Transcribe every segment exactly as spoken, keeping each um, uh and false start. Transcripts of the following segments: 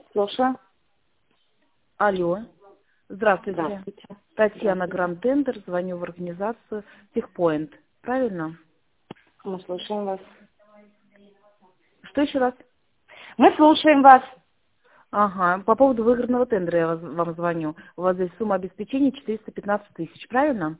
Слушаю. Алло. Здравствуйте. Здравствуйте. Татьяна Здравствуйте. Грантендер, звоню в организацию Техпоинт. Правильно? Мы слушаем вас. Что еще раз? Мы слушаем вас. Ага, по поводу выигранного тендера я вас- вам звоню. У вас здесь сумма обеспечения четыреста пятнадцать тысяч, правильно?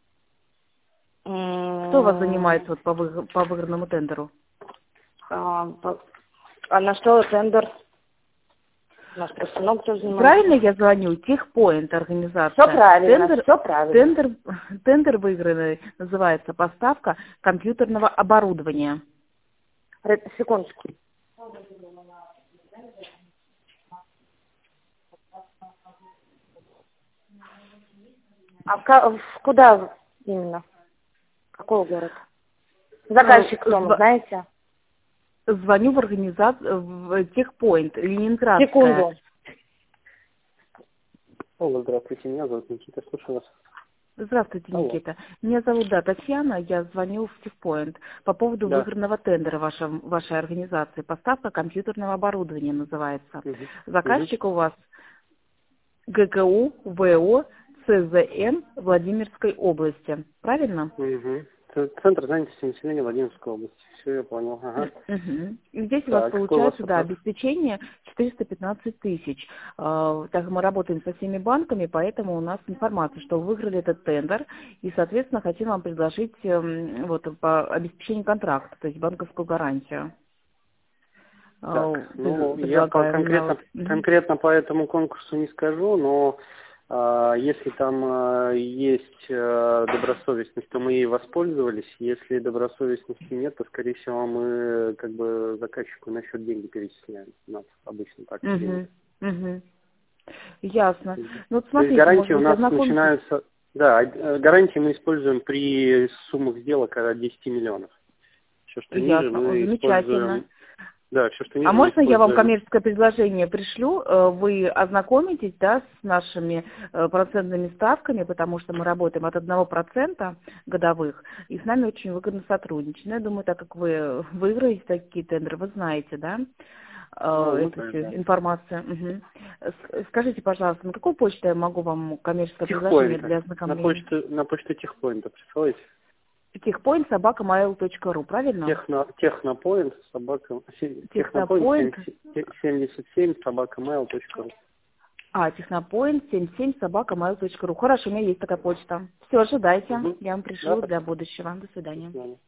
Кто у вас М, занимается вот по, вы- по выигранному тендеру? А, по- а на что тендер? У нас просто много кто занимается. Правильно я звоню? Техпоинт Все организация. правильно, Тендер, все правильно. тендер, тендер выигранный называется «Поставка компьютерного оборудования». Ре- Секундочку. А в ка- в- куда именно? Какой город? Заказчик кто, Зв- знаете? Звоню в организацию, в Техпоинт, Ленинградская. Секунду. Алло, здравствуйте, меня зовут Никита, слушаю вас. Здравствуйте, Алло. Никита. Меня зовут, да, Татьяна, я звоню в Техпоинт по поводу Да. выигранного тендера вашей, вашей организации. Поставка компьютерного оборудования называется. Угу. Заказчик у вас ГКУ ВО ЦЗН Владимирской области. Правильно? Угу. Центр занятости населения Владимирской области. Все, я понял. Ага. Мгм. И здесь у вас Так, какой у вас получается, да, вопрос? обеспечение четыреста пятнадцать тысяч. А, Так как мы работаем со всеми банками, поэтому у нас информация, что вы выиграли этот тендер, и, соответственно, хотим вам предложить эм, вот, по обеспечению контракта, то есть банковскую гарантию. А, Так, пред- ну, я по Предлагаем на конкретно, вот. Мгм. конкретно по этому конкурсу не скажу, но а, если там а, есть а, добросовестность, то мы ей воспользовались. Если добросовестности нет, то, скорее всего, мы как бы заказчику на счет деньги перечисляем. У нас обычно так принято. Мгм. Мгм. Ясно. Ну, вот То есть смотрите, может гарантии у быть, нас ознакомитесь. начинаются... Да, э, гарантии мы используем при суммах сделок от десяти миллионов. Все, что ниже, Ясно. О, мы замечательно. используем... Да, все, что А ниже, мы можно я вам используем... коммерческое предложение пришлю? Э, Вы ознакомитесь, да, с нашими э, процентными ставками, потому что мы работаем от одного процента годовых, и с нами очень выгодно сотрудничать. Ну, я думаю, так как вы выиграете такие тендеры, вы знаете, да, Ну, э, мы эту всю знаем, да. информацию. Мгм. С- Скажите, пожалуйста, на какую почту я могу вам коммерческое предложение Техпоинта. для На ознакомления? почту, на почту техпоинта присылайте. Техпоинт собака mail точка ру, правильно? Техно, технопоинт, собака... се- Технопоинт Технопоинт. семьдесят семь, собака mail точка ру. А, технопоинт семьдесят семь собака mail точка ру. Хорошо, у меня есть такая почта. Все, ожидайте. Угу. Я вам Да, пришлю для спасибо. будущего. До До свидания. свидания.